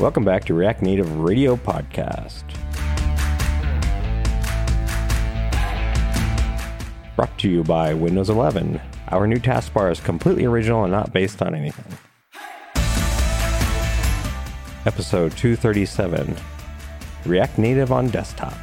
Welcome back to React Native Radio Podcast. Brought to you by Windows 11. Our new taskbar is completely original and not based on anything. Episode 237, React Native on Desktop.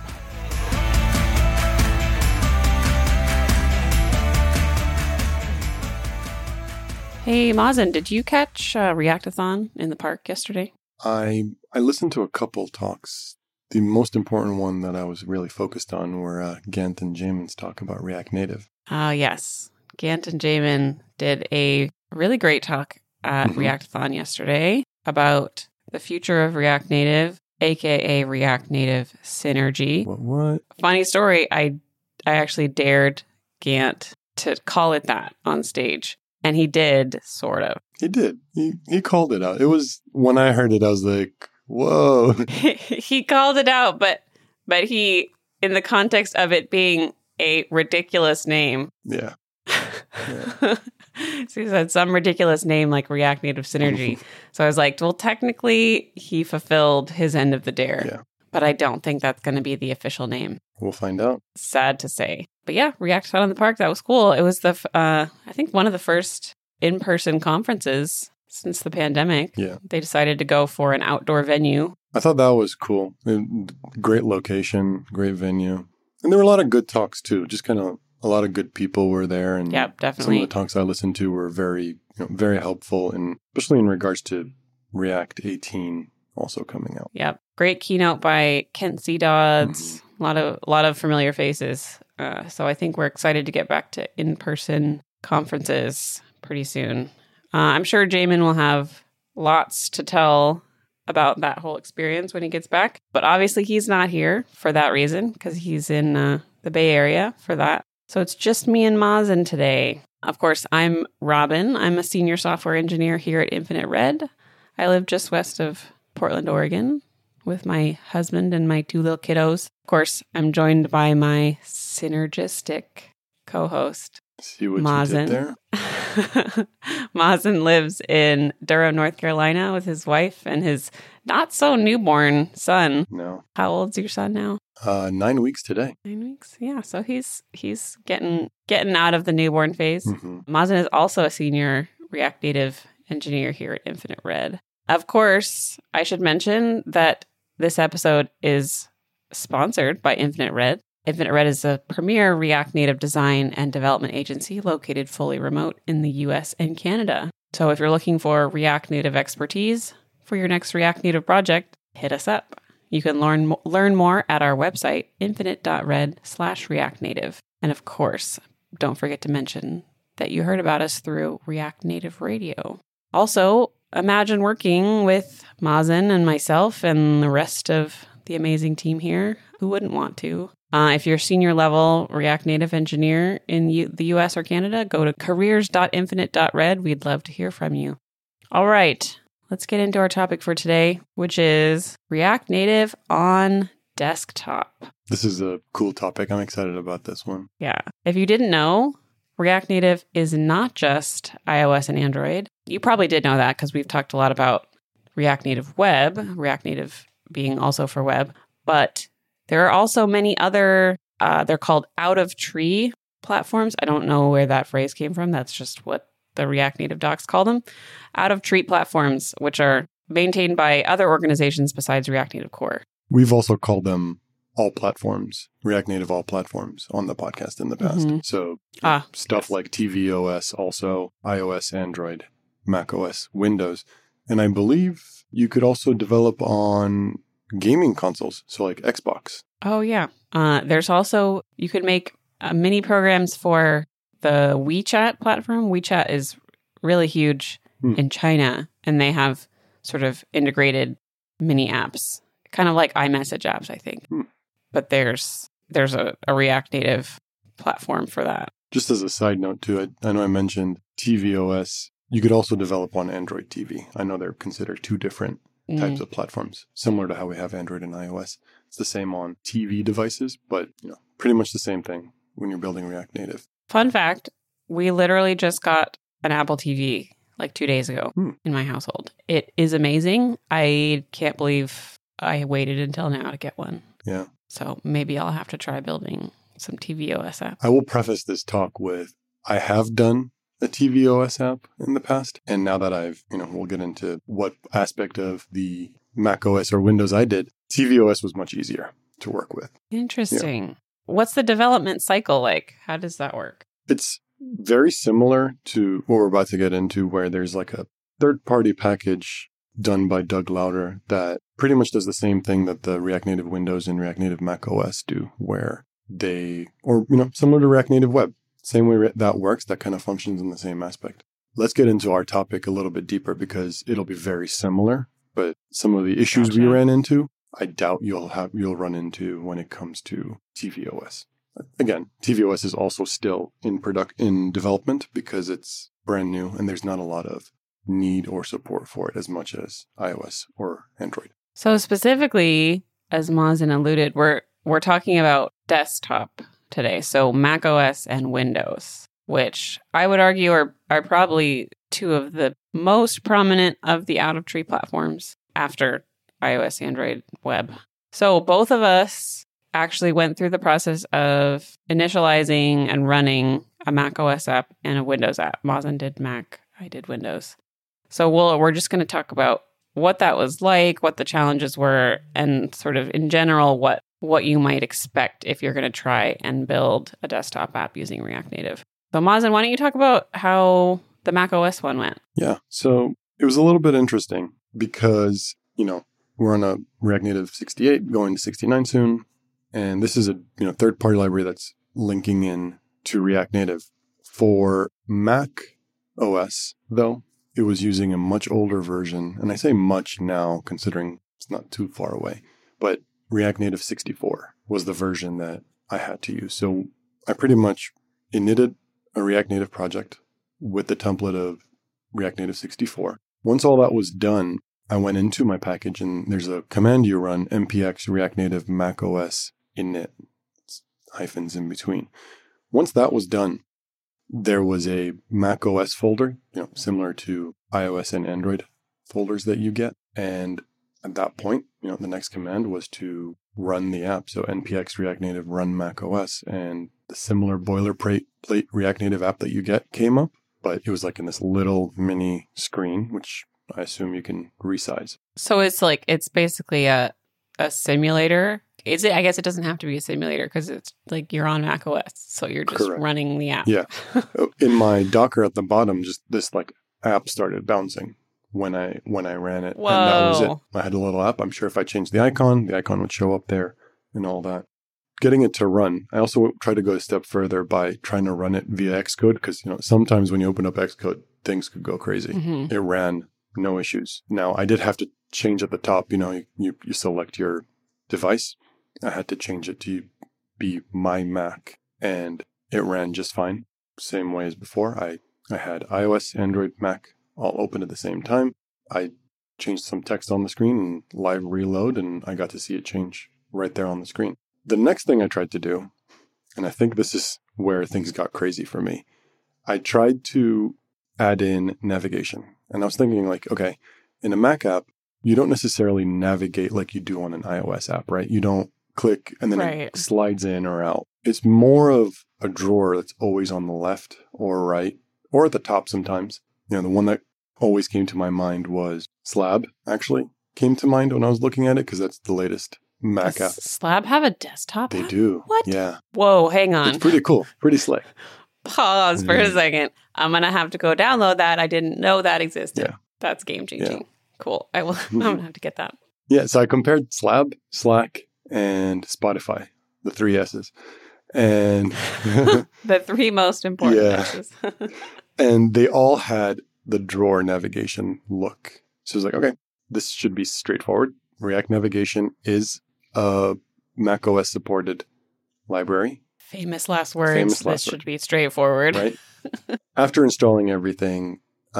Hey, Mazen, did you catch Reactathon in the park yesterday? I listened to a couple talks. The most important one that I was really focused on were Gant and Jamin's talk about React Native. Yes. Gant and Jamin did a really great talk at Reactathon yesterday about the future of React Native, aka React Native Synergy. What? Funny story, I actually dared Gant to call it that on stage. And he did, sort of. He did. He called it out. It was, when I heard it, I was like, whoa. He called it out, but he, in the context of it being a ridiculous name. Yeah. So he said some ridiculous name like React Native Synergy. So I was like, well, technically, he fulfilled his end of the dare. Yeah. But I don't think that's going to be the official name. We'll find out. Sad to say. But yeah, Reactathon in the park, that was cool. It was I think one of the first in-person conferences since the pandemic. Yeah. They decided to go for an outdoor venue. I thought that was cool. Great location, great venue. And there were a lot of good talks too. Just kind of a lot of good people were there. And yeah, definitely. Some of the talks I listened to were very helpful, and especially in regards to React 18 also coming out. Yep. Great keynote by Kent C. Dodds. A lot of familiar faces. So I think we're excited to get back to in-person conferences pretty soon. I'm sure Jamin will have lots to tell about that whole experience when he gets back. But obviously he's not here for that reason, because he's in the Bay Area for that. So it's just me and Mazen today. Of course, I'm Robin. I'm a senior software engineer here at Infinite Red. I live just west of Portland, Oregon, with my husband and my two little kiddos. Of course, I'm joined by my synergistic co-host, See what Mazen. you did there? Mazen lives in Durham, North Carolina with his wife and his not-so-newborn son. No. How old's your son now? 9 weeks today. 9 weeks? Yeah, so he's getting out of the newborn phase. Mm-hmm. Mazen is also a senior React Native engineer here at Infinite Red. Of course, I should mention that this episode is sponsored by Infinite Red. Infinite Red is a premier React Native design and development agency located fully remote in the US and Canada. So if you're looking for React Native expertise for your next React Native project, hit us up. You can learn more at our website, infinite.red/React Native. And of course, don't forget to mention that you heard about us through React Native Radio. Also, imagine working with Mazen and myself and the rest of the amazing team here. Who wouldn't want to? If you're a senior level React Native engineer in the US or Canada, go to careers.infinite.red. We'd love to hear from you. All right, let's get into our topic for today, which is React Native on desktop. This is a cool topic. I'm excited about this one. Yeah. If you didn't know, React Native is not just iOS and Android. You probably did know that because we've talked a lot about React Native Web, React Native being also for web. But there are also many other, they're called out-of-tree platforms. I don't know where that phrase came from. That's just what the React Native docs call them. Out-of-tree platforms, which are maintained by other organizations besides React Native Core. We've also called them all platforms, React Native all platforms on the podcast in the past. Mm-hmm. So stuff like tvOS, also iOS, Android, macOS, Windows. And I believe you could also develop on gaming consoles, so like Xbox. Oh, yeah. There's also, you could make mini programs for the WeChat platform. WeChat is really huge in China, and they have sort of integrated mini apps, kind of like iMessage apps, I think. But there's a React Native platform for that. Just as a side note too, I know I mentioned tvOS. You could also develop on Android TV. I know they're considered two different types of platforms, similar to how we have Android and iOS. It's the same on TV devices, but pretty much the same thing when you're building React Native. Fun fact, we literally just got an Apple TV like 2 days ago in my household. It is amazing. I can't believe I waited until now to get one. Yeah. So maybe I'll have to try building some tvOS app. I will preface this talk with, I have done a tvOS app in the past. And now that I've, we'll get into what aspect of the Mac OS or Windows I did, tvOS was much easier to work with. Interesting. Yeah. What's the development cycle like? How does that work? It's very similar to what we're about to get into, where there's like a third-party package done by Doug Lauder that pretty much does the same thing that the React Native Windows and React Native Mac OS do, where similar to React Native Web. Same way that works, that kind of functions in the same aspect. Let's get into our topic a little bit deeper because it'll be very similar, but some of the issues we ran into, I doubt you'll run into when it comes to tvOS. Again, tvOS is also still in development because it's brand new and there's not a lot of need or support for it as much as iOS or Android. So specifically, as Mazen alluded, we're talking about desktop today. So Mac OS and Windows, which I would argue are probably two of the most prominent of the out-of-tree platforms after iOS, Android, web. So both of us actually went through the process of initializing and running a Mac OS app and a Windows app. Mazen did Mac, I did Windows. So we're just going to talk about what that was like, what the challenges were, and sort of in general what you might expect if you're going to try and build a desktop app using React Native. So Mazen, why don't you talk about how the Mac OS one went? Yeah, so it was a little bit interesting because, we're on a React Native 68 going to 69 soon. And this is a third-party library that's linking in to React Native. For Mac OS, though, it was using a much older version. And I say much now, considering it's not too far away. But React Native 64 was the version that I had to use. So I pretty much initted a React Native project with the template of React Native 64. Once all that was done, I went into my package and there's a command you run, npx React Native Mac OS init. It's hyphens in between. Once that was done, there was a Mac OS folder, similar to iOS and Android folders that you get. And at that point, the next command was to run the app. So npx React Native run Mac OS, and the similar boilerplate React Native app that you get came up, but it was like in this little mini screen, which I assume you can resize. So it's basically a simulator. Is it? I guess it doesn't have to be a simulator because it's like you're on Mac OS, so you're just Correct. running the app. Yeah. In my Docker at the bottom, just this app started bouncing when I ran it. Whoa. And that was it. I had a little app. I'm sure if I changed the icon would show up there and all that. Getting it to run, I also tried to go a step further by trying to run it via Xcode because sometimes when you open up Xcode, things could go crazy. Mm-hmm. It ran no issues. Now I did have to change at the top. You select your device. I had to change it to be my Mac, and it ran just fine. Same way as before. I had iOS, Android, Mac all open at the same time. I changed some text on the screen and live reload, and I got to see it change right there on the screen. The next thing I tried to do, and I think this is where things got crazy for me, I tried to add in navigation. And I was thinking okay, in a Mac app, you don't necessarily navigate like you do on an iOS app, right? You don't click and then it slides in or out. It's more of a drawer that's always on the left or right or at the top sometimes. The one that always came to my mind was Slab, actually came to mind when I was looking at it because that's the latest Mac app. Slab have a desktop They app? do. What? Yeah. Whoa, hang on. It's pretty cool. Pretty slick. Pause for a second. I'm going to have to go download that. I didn't know that existed. Yeah. That's game changing. Yeah. Cool. I'm going to have to get that. Yeah. So I compared Slab, Slack, and Spotify, the 3 S's. And the 3 most important S's. And they all had the drawer navigation look. So it's okay, this should be straightforward. React Navigation is a Mac OS supported library. Famous last words. This should be straightforward. Right. After installing everything,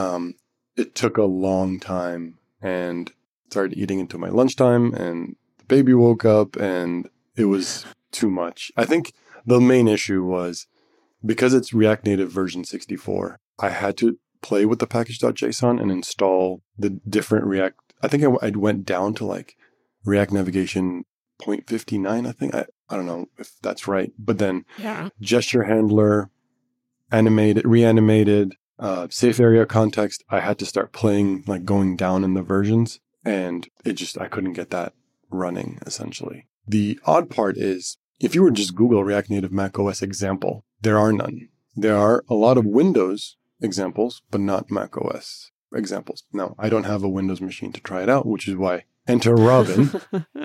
it took a long time and started eating into my lunchtime, and the baby woke up and it was too much. I think the main issue was because it's React Native version 64, I had to play with the package.json and install the different React. I think I went down to like React Navigation 0.59, I think. I don't know if that's right. But then gesture handler, reanimated, safe area context. I had to start playing, like going down in the versions. And I couldn't get that running, essentially. The odd part is, if you were just Google React Native macOS example, there are none. There are a lot of Windows examples, but not macOS examples. Now, I don't have a Windows machine to try it out, which is why enter Robin.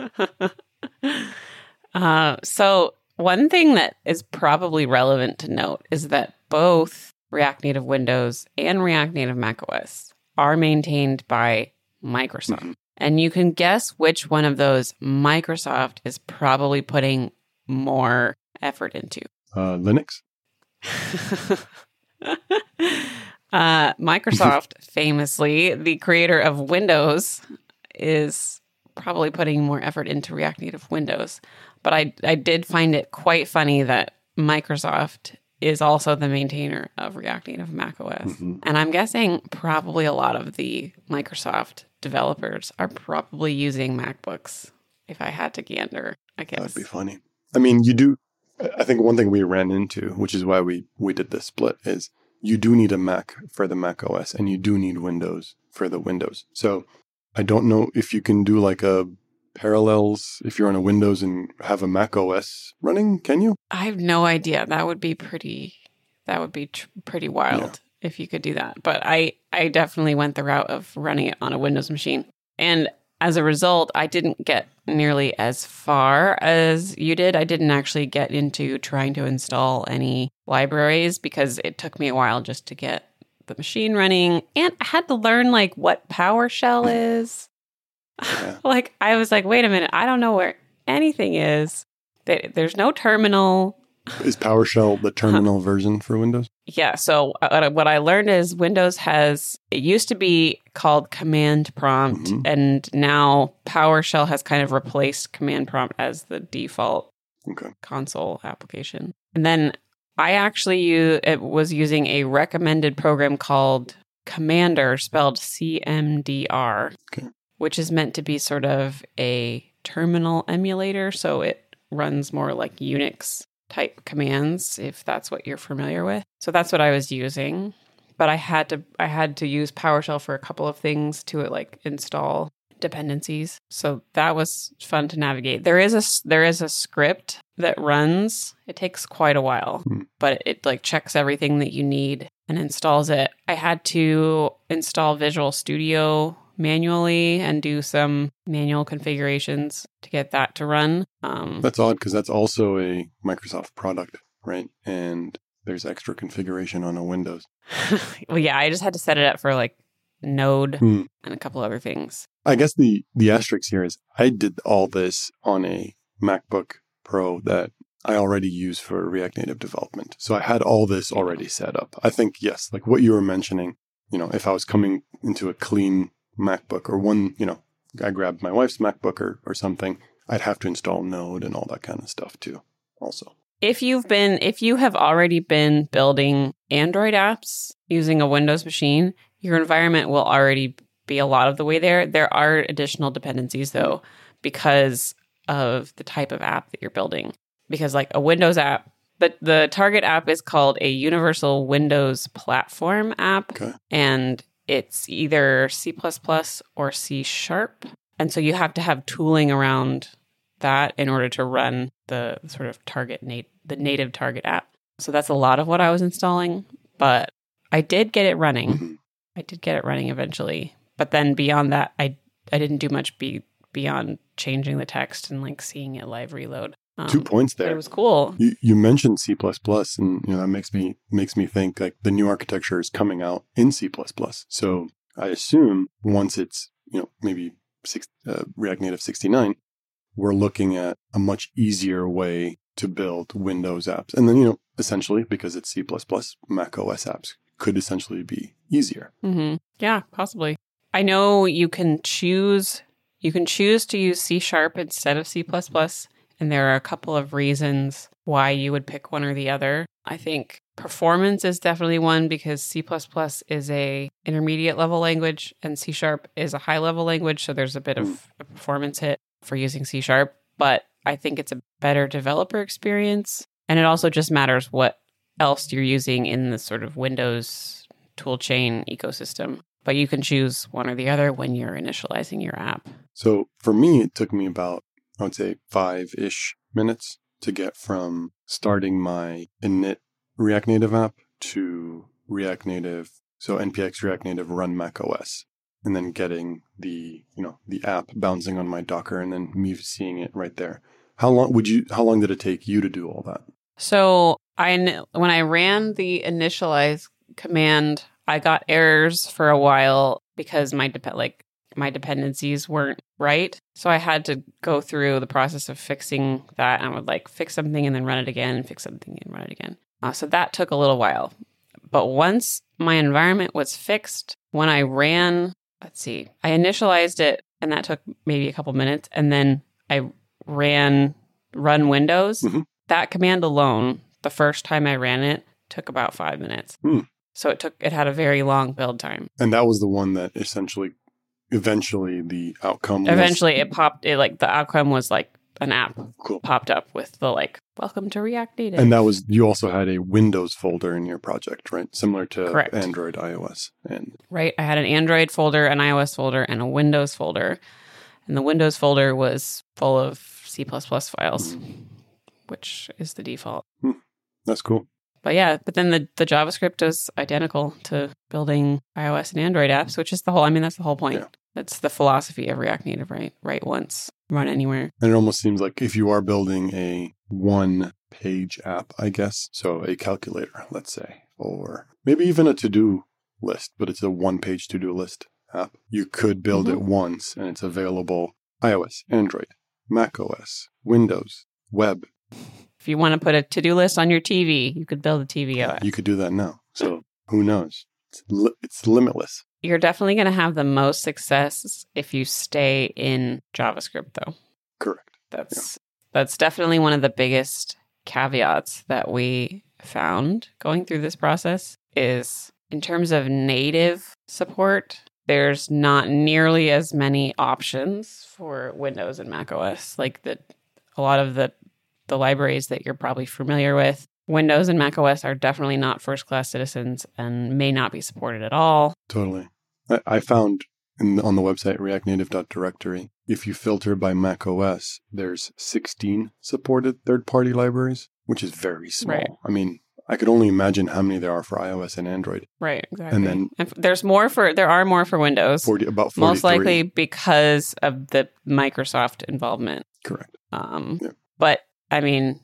So one thing that is probably relevant to note is that both React Native Windows and React Native macOS are maintained by Microsoft. Mm-hmm. And you can guess which one of those Microsoft is probably putting more effort into. Linux? Microsoft, famously, the creator of Windows, is probably putting more effort into React Native Windows. But I did find it quite funny that Microsoft is also the maintainer of React Native macOS. Mm-hmm. And I'm guessing probably a lot of the Microsoft developers are probably using MacBooks, if I had to gander, I guess. That'd be funny. I mean, you do. I think one thing we ran into, which is why we did this split, is you do need a Mac for the Mac OS and you do need Windows for the Windows. So I don't know if you can do like a parallels if you're on a Windows and have a Mac OS running. Can you? I have no idea. That would be pretty wild if you could do that. But I definitely went the route of running it on a Windows machine. And as a result, I didn't get nearly as far as you did. I didn't actually get into trying to install any libraries because it took me a while just to get the machine running. And I had to learn like what PowerShell is. Yeah. Like, I was like, wait a minute, I don't know where anything is. There's no terminal. Is PowerShell the terminal version for Windows? Yeah. So what I learned is Windows it used to be called Command Prompt, mm-hmm. and now PowerShell has kind of replaced Command Prompt as the default console application. And then I actually was using a recommended program called Commander, spelled CMDR, which is meant to be sort of a terminal emulator. So it runs more like Unix type commands, if that's what you're familiar with. So that's what I was using. But I had to use PowerShell for a couple of things to like install dependencies. So that was fun to navigate. There is a script that runs. It takes quite a while, but it like checks everything that you need and installs it. I had to install Visual Studio manually and do some manual configurations to get that to run. That's odd because that's also a Microsoft product, right? And there's extra configuration on a Windows. Well, yeah, I just had to set it up for like Node and a couple other things. I guess the asterisk here is I did all this on a MacBook Pro that I already use for React Native development. So I had all this already set up. I think, yes, like what you were mentioning, if I was coming into a clean MacBook or one, I grabbed my wife's MacBook or something, I'd have to install Node and all that kind of stuff too, also. If you have already been building Android apps using a Windows machine, your environment will already be a lot of the way there. There are additional dependencies though, because of the type of app that you're building. Because like a Windows app, the target app is called a Universal Windows Platform app. And it's either C++ or C#. And so you have to have tooling around that in order to run the sort of the native target app. So that's a lot of what I was installing, but I did get it running. Mm-hmm. I did get it running eventually. But then beyond that, I didn't do much beyond changing the text and like seeing it live reload. 2 points there. It was cool. You mentioned C++, and that makes me think like the new architecture is coming out in C++. So I assume once it's maybe React Native 69, we're looking at a much easier way to build Windows apps, and then essentially because it's C++, Mac OS apps could essentially be easier. Mm-hmm. Yeah, possibly. I know you can choose to use C# instead of C++. And there are a couple of reasons why you would pick one or the other. I think performance is definitely one because C++ is a intermediate level language and C# is a high level language. So there's a bit of a performance hit for using C#, but I think it's a better developer experience. And it also just matters what else you're using in the sort of Windows toolchain ecosystem. But you can choose one or the other when you're initializing your app. So for me, it took me about, I would say, 5-ish minutes to get from starting my init React Native app to React Native, so npx React Native run macOS, and then getting the app bouncing on my Docker and then me seeing it right there. How long did it take you to do all that? So when I ran the initialize command, I got errors for a while because my dependencies weren't right. So I had to go through the process of fixing that. I would fix something and then run it again, fix something and run it again. So that took a little while. But once my environment was fixed, when I ran, I initialized it and that took maybe a couple minutes. And then I run Windows. Mm-hmm. That command alone, the first time I ran it, took about 5 minutes. So it had a very long build time. And that was the one that eventually the outcome the outcome was an app popped up with the welcome to React Native. And you also had a Windows folder in your project, right? Similar to Correct. Android, iOS. Right. I had an Android folder, an iOS folder, and a Windows folder. And the Windows folder was full of C++ files, which is the default. That's cool. But then the JavaScript is identical to building iOS and Android apps, which is that's the whole point. Yeah. That's the philosophy of React Native, right? Write once, run anywhere. And it almost seems like if you are building a one-page app, I guess, so a calculator, let's say, or maybe even a to-do list, but it's a one-page to-do list app, you could build it once and it's available iOS, Android, macOS, Windows, web. If you want to put a to-do list on your TV, you could build a TV OS. You could do that now. So who knows? It's limitless. You're definitely going to have the most success if you stay in JavaScript, though. Correct. That's definitely one of the biggest caveats that we found going through this process is in terms of native support, there's not nearly as many options for Windows and macOS. A lot of the libraries that you're probably familiar with, Windows and macOS are definitely not first-class citizens and may not be supported at all. Totally. I found on the website reactnative.directory, if you filter by macOS, there's 16 supported third-party libraries, which is very small. Right. I mean, I could only imagine how many there are for iOS and Android. Right, exactly. And there are more for Windows. About 43. Most likely because of the Microsoft involvement. Correct. But I mean,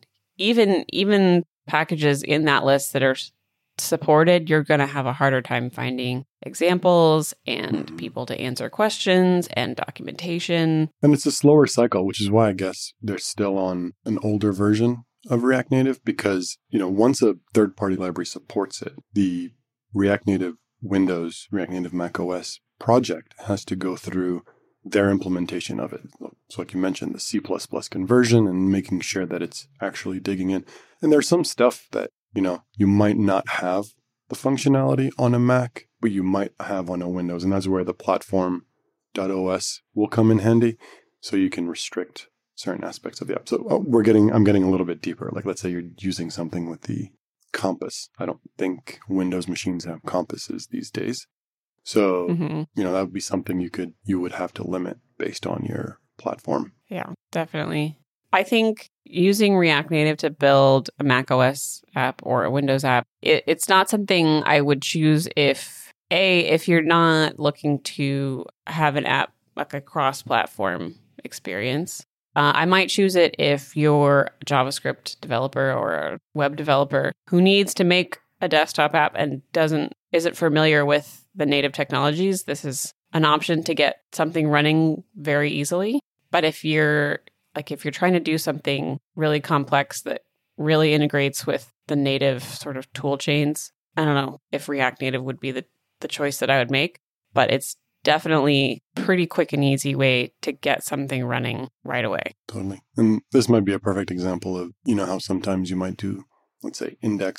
even packages in that list that are supported, you're going to have a harder time finding examples and people to answer questions and documentation. And it's a slower cycle, which is why I guess they're still on an older version of React Native because, once a third-party library supports it, the React Native Windows, React Native macOS project has to go through their implementation of it. So like you mentioned, the C++ conversion and making sure that it's actually digging in. And there's some stuff that, you might not have the functionality on a Mac, but you might have on a Windows. And that's where the platform.os will come in handy. So you can restrict certain aspects of the app. So I'm getting a little bit deeper. Let's say you're using something with the Compass. I don't think Windows machines have compasses these days. So, that would be something you would have to limit based on your platform. Yeah, definitely. I think using React Native to build a macOS app or a Windows app, it's not something I would choose if you're not looking to have an app like a cross-platform experience. I might choose it if you're a JavaScript developer or a web developer who needs to make a desktop app and isn't familiar with the native technologies. This is an option to get something running very easily. But if you're trying to do something really complex that really integrates with the native sort of tool chains, I don't know if React Native would be the choice that I would make, but it's definitely pretty quick and easy way to get something running right away. Totally. And this might be a perfect example of, how sometimes you might do, let's say,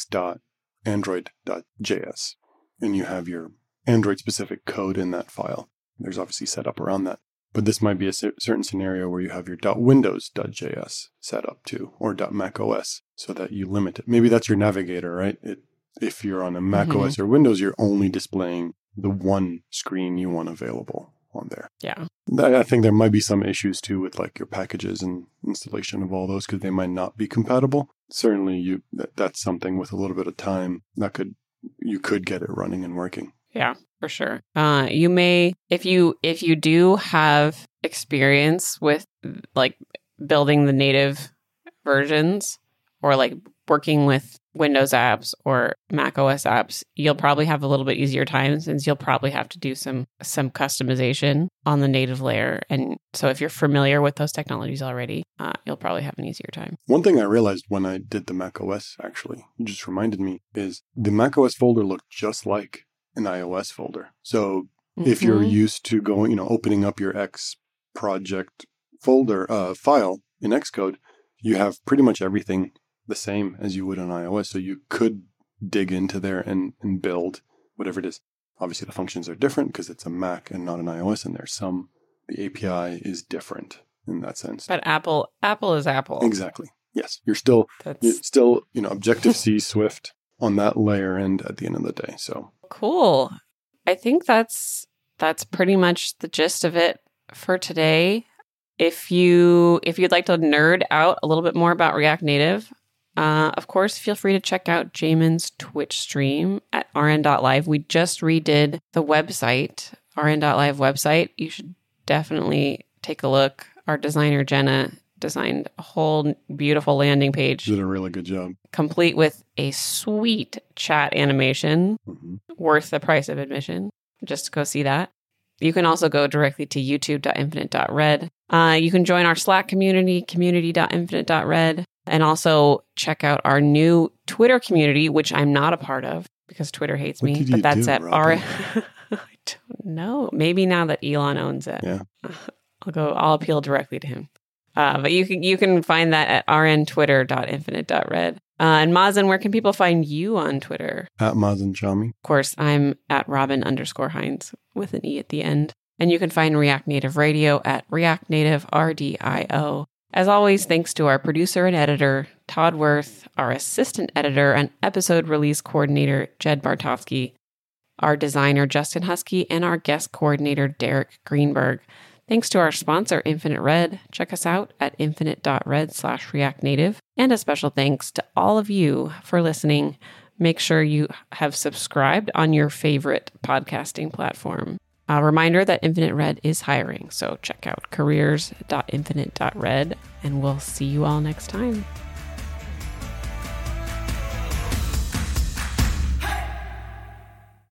index.android.js, and you have your Android-specific code in that file. There's obviously setup around that. But this might be a certain scenario where you have your .windows.js set up too, or .macOS, so that you limit it. Maybe that's your navigator, right? If you're on a macOS or Windows, you're only displaying the one screen you want available on there. Yeah. I think there might be some issues too with like your packages and installation of all those because they might not be compatible. Certainly, that's something with a little bit of time you could get it running and working. Yeah, for sure. You may, if you do have experience with like building the native versions or like working with Windows apps or Mac OS apps, you'll probably have a little bit easier time since you'll probably have to do some customization on the native layer. And so if you're familiar with those technologies already, you'll probably have an easier time. One thing I realized when I did the Mac OS, actually, you just reminded me, is the Mac OS folder looked just like an iOS folder. So if you're used to going, opening up your X project folder file in Xcode, you have pretty much everything the same as you would on iOS. So you could dig into there and build whatever it is. Obviously, the functions are different because it's a Mac and not an iOS, and the API is different in that sense. But Apple is Apple. Exactly. Yes. You're still Objective-C Swift on that layer end at the end of the day. So cool. I think that's pretty much the gist of it for today. If you'd like to nerd out a little bit more about React Native, of course, feel free to check out Jamin's Twitch stream at rn.live. We just redid the website, rn.live website. You should definitely take a look. Our designer, Jenna, designed a whole beautiful landing page. Did a really good job. Complete with a sweet chat animation, worth the price of admission. Just to go see that. You can also go directly to youtube.infinite.red. You can join our Slack community.infinite.red. And also check out our new Twitter community, which I'm not a part of because Twitter hates me. But that's at I don't know. Maybe now that Elon owns it. Yeah. I'll appeal directly to him. But you can find that at rntwitter.infinite.red. And Mazen, where can people find you on Twitter? At Mazen Chami. Of course, I'm at Robin_Hines with an E at the end. And you can find React Native Radio at React Native RDIO. As always, thanks to our producer and editor, Todd Worth, our assistant editor and episode release coordinator, Jed Bartofsky, our designer, Justin Husky, and our guest coordinator, Derek Greenberg. Thanks to our sponsor, Infinite Red. Check us out at infinite.red/React Native. And a special thanks to all of you for listening. Make sure you have subscribed on your favorite podcasting platform. A reminder that Infinite Red is hiring, so check out careers.infinite.red, and we'll see you all next time.